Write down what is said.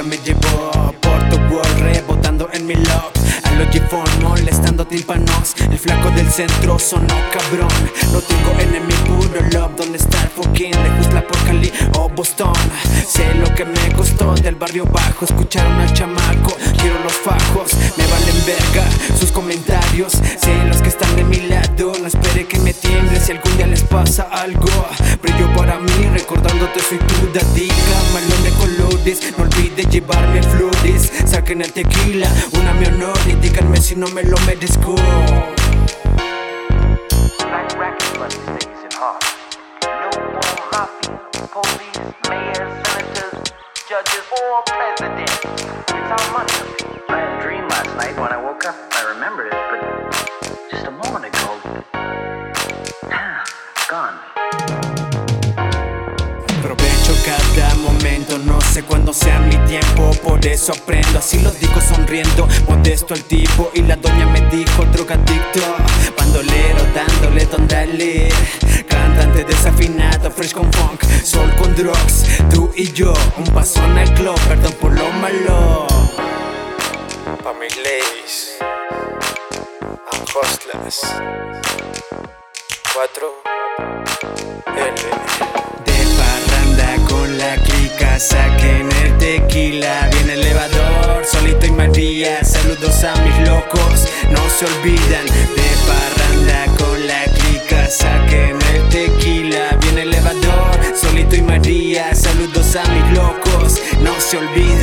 me llevó por tu world, rebotando en mi log. A los G-Phone molestando tímpanos. El flaco del centro sonó cabrón. No tengo enemigo, puro love. ¿Dónde está el fucking Lejusla por Cali o Boston? Sé lo que me costó del barrio bajo escucharon al chamaco, quiero los fajos. Me valen verga sus comentarios. Sé los que están de mi lado. No espere que me tiemble si algún día les pasa algo. Brillo para mí recordándote soy tu dadiga. Malón de colores, no olvides llevarme flores. Saquen el tequila, una mi honor y díganme si no me lo merezco. Black rappers run cities and hearts. No more mafia, police, mayors, senators, judges, or presidents. It's our money. I had a dream last night. When I woke up, I remembered it, but just a moment ago, gone. Aprovecho cada momento, no sé cuándo sea mi tiempo, por eso aprendo, así lo digo sonriendo. Modesto el tipo y la doña me dijo drogadicto. Bandolero dándole dale. Cantante desafinado, fresh con funk, sol con drugs. Tú y yo, un paso en el club, perdón por lo malo. Pa' mis ladies and hustlers 4L. De parranda con la clica, saquen el tequila. Viene el elevador, Solito y María. Saludos a mis locos, no se olvidan. De parranda con la clica, saquen el tequila. Viene el elevador, Solito y María. Saludos a mis locos, no se olvidan.